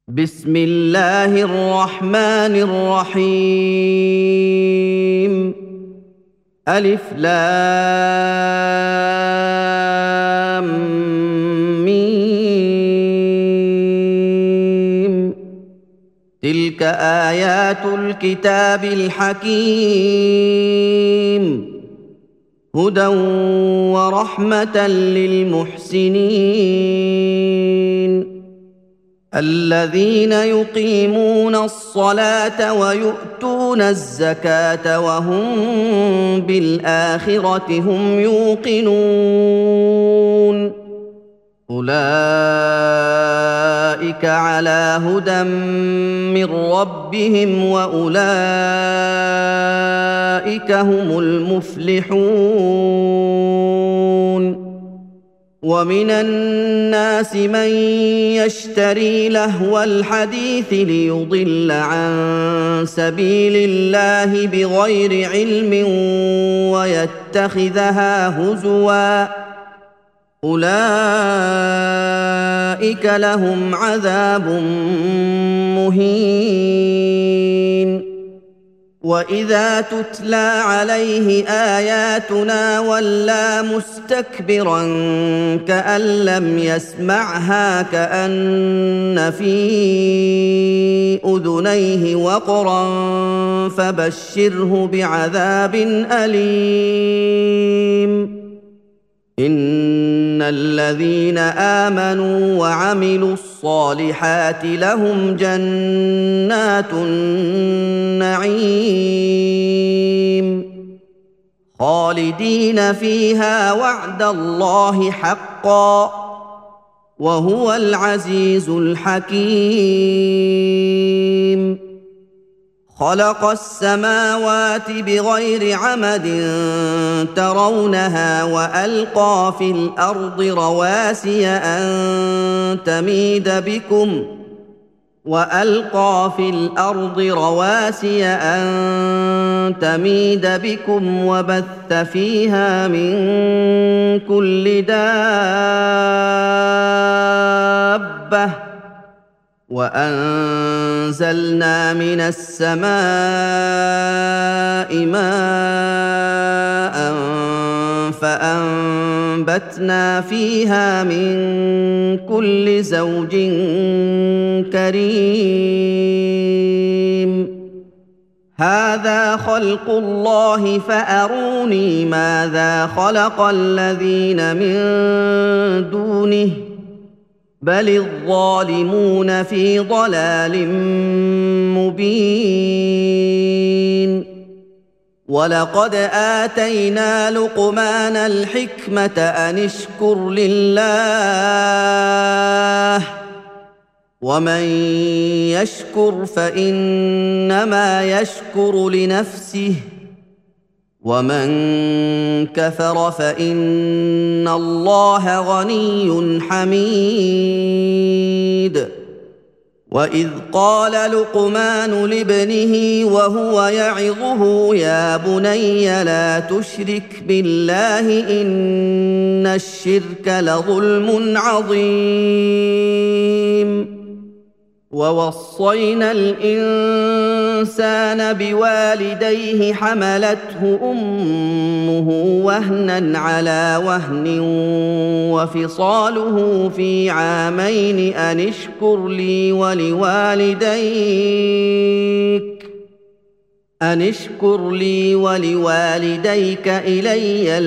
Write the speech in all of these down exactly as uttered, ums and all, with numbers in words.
بسم الله الرحمن الرحيم. ألف لام ميم. تلك آيات الكتاب الحكيم، هدى ورحمة للمحسنين الذين يقيمون الصلاة ويؤتون الزكاة وهم بالآخرة هم يوقنون. أولئك على هدى من ربهم وأولئك هم المفلحون. ومن الناس من يشتري لهو الحديث ليضل عن سبيل الله بغير علم ويتخذها هزوا، أولئك لهم عذاب مهين. وإذا تتلى عليه آياتنا ولى مستكبرا كأن لم يسمعها كأن في أذنيه وقرا فبشره بعذاب أليم. إن الذين آمنوا وعملوا الصالحات لهم جنات النعيم خالدين فيها وعد الله حقا، وهو العزيز الحكيم. خلق السماوات بغير عمد ترونها وألقى في الأرض رواسي أن تميد بكم وألقى في الأرض رواسي أن تميد بكم وبث فيها من كل دابة وأنزلنا من السماء ماء فأنبتنا فيها من كل زوج كريم. هذا خلق الله فأروني ماذا خلق الذين من دونه بل الظالمون في ضلال مبين. ولقد آتينا لقمان الحكمة أن اشكر لله ومن يشكر فإنما يشكر لنفسه ومن كفر فإن الله غني حميد. وإذ قال لقمان لابنه وهو يعظه يا بني لا تشرك بالله إن الشرك لظلم عظيم. ووصينا الإنسان بوالديه حملته أمه وهنا على وهن وفصاله في عامين أن اشكر لي ولوالديك أن اشكر لي ولوالديك إلي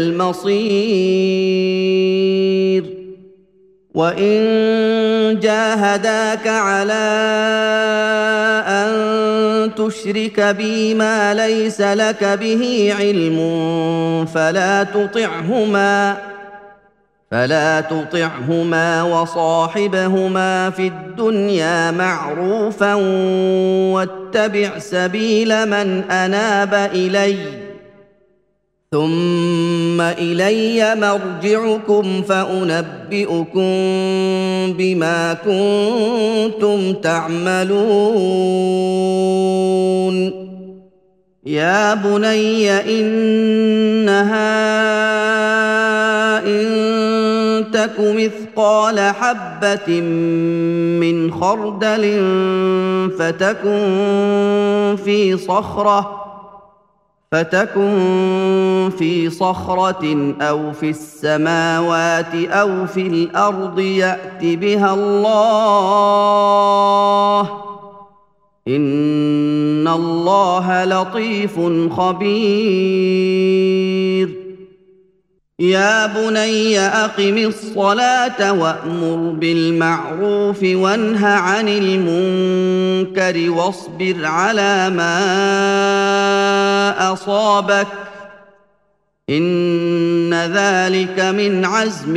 المصير. وإن جاهداك على أن تشرك بي ما ليس لك به علم فلا تطعهما فلا تطعهما وصاحبهما في الدنيا معروفا واتبع سبيل من أناب إليّ ثم إلي مرجعكم فأنبئكم بما كنتم تعملون. يا بني إنها إن تك مثقال مثقال حبة من خردل فتكن في صخرة فتكن في صخرة أو في السماوات أو في الأرض يأت بها الله إن الله لطيف خبير يا بني أقم الصلاة وأمر بالمعروف وانه عن المنكر واصبر على ما أصابك إن ذلك من عزم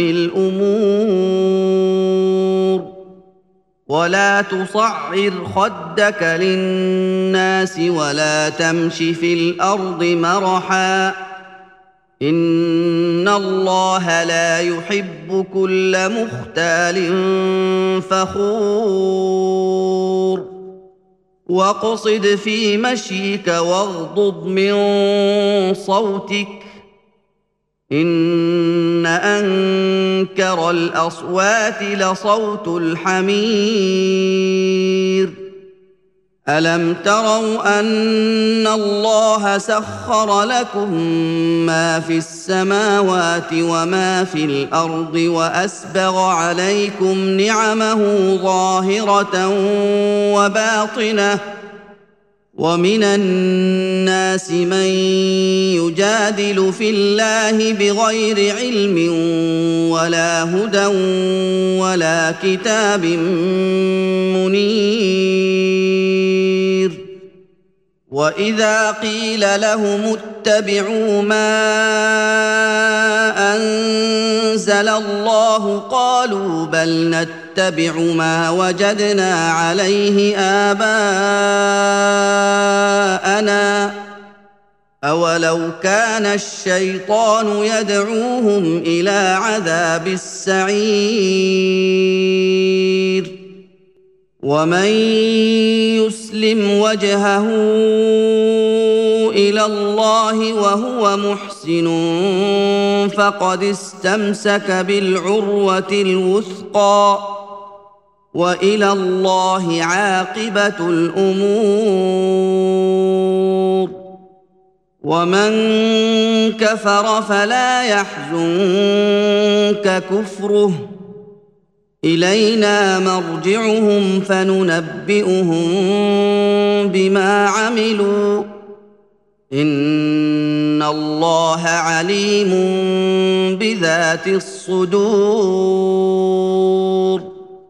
الأمور ولا تصعر خدك للناس ولا تمش في الأرض مرحا إن الله لا يحب كل مختال فخور واقصد في مشيك واغضض من صوتك إن أنكر الأصوات لصوت الحمير ألم تروا أن الله سخر لكم ما في السماوات وما في الأرض وأسبغ عليكم نعمه ظاهرة وباطنة ومن الناس من يجادل في الله بغير علم ولا هدى ولا كتاب منير وإذا قيل لهم اتبعوا ما أنزل الله قالوا بل نتبع ما وجدنا عليه آباءنا أولو كان الشيطان يدعوهم إلى عذاب السعير ومن يسلم وجهه إلى الله وهو محسن فقد استمسك بالعروة الوثقى وإلى الله عاقبة الأمور ومن كفر فلا يحزنك كفره إلينا مرجعهم فننبئهم بما عملوا إن الله عليم بذات الصدور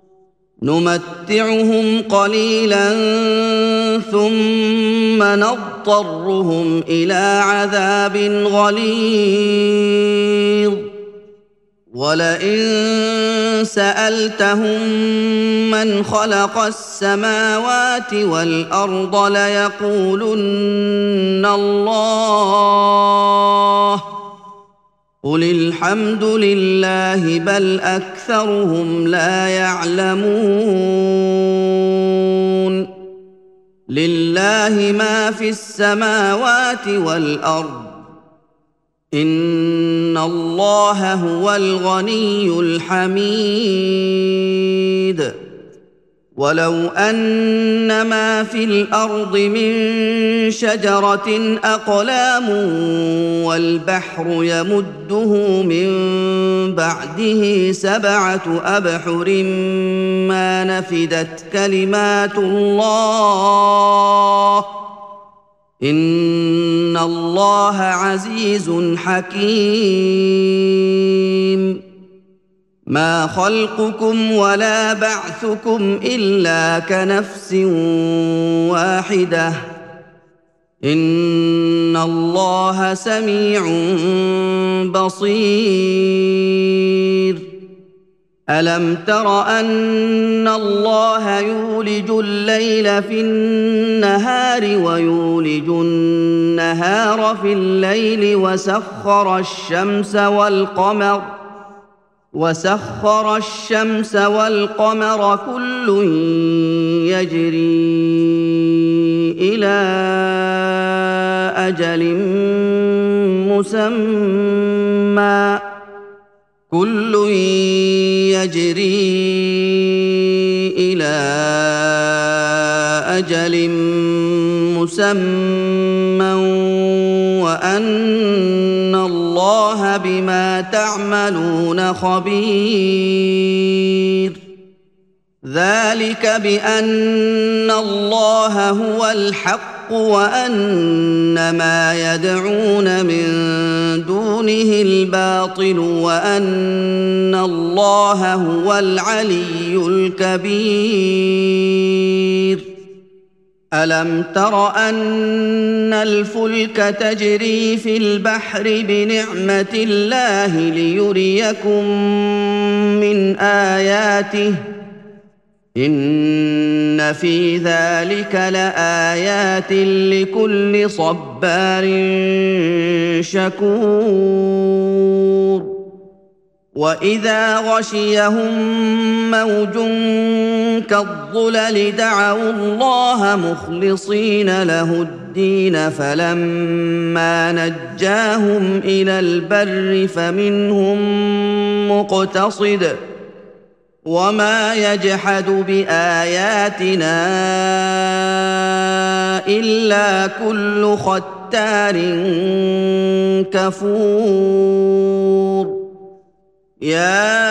نمتعهم قليلا ثم نضطرهم إلى عذاب غليظ ولئن سألتهم من خلق السماوات والأرض ليقولن الله قل الحمد لله بل أكثرهم لا يعلمون لله ما في السماوات والأرض إن الله هو الغني الحميد ولو أن ما في الأرض من شجرة أقلام والبحر يمده من بعده سبعة أبحر ما نفدت كلمات الله إن الله عزيز حكيم ما خلقكم ولا بعثكم إلا كنفس واحدة إن الله سميع بصير ألم تر أن الله يولج الليل في النهار ويولج النهار في الليل وسخر الشمس والقمر وسخر الشمس والقمر كل يجري إلى أجل مسمى كل يجري واجل مسمى وان الله بما تعملون خبير ذلك بان الله هو الحق وان ما يدعون من دونه الباطل وان الله هو العلي الكبير الم تر ان الفلك تجري في البحر بنعمه الله ليريكم من اياته إن في ذلك لآيات لكل صبار شكور وإذا غشيهم موج كالظلل دعوا الله مخلصين له الدين فلما نجاهم إلى البر فمنهم مقتصد وما يجحد بآياتنا إلا كل ختار كفور يا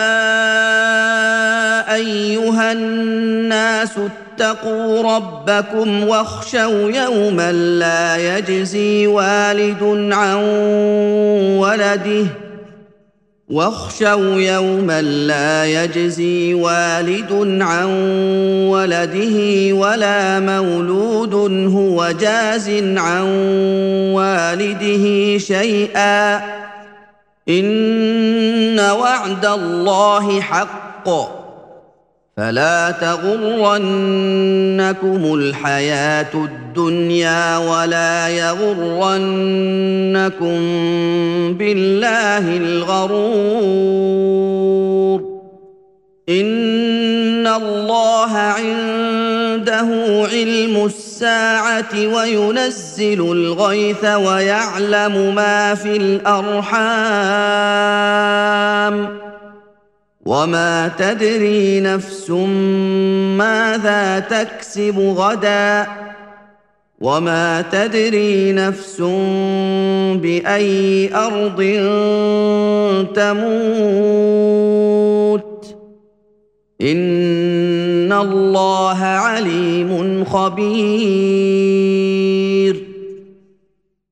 أيها الناس اتقوا ربكم واخشوا يوما لا يجزي والد عن ولده واخشوا يوما لا يجزي والد عن ولده ولا مولود هو جاز عن والده شيئا إن وعد الله حق فلا تغرنكم الحياة الدنيا ولا يغرنكم بالله الغرور إن الله عنده علم الساعة وينزل الغيث ويعلم ما في الأرحام وما تدري نفس ماذا تكسب غدا وما تدري نفس بأي أرض تموت إن الله عليم خبير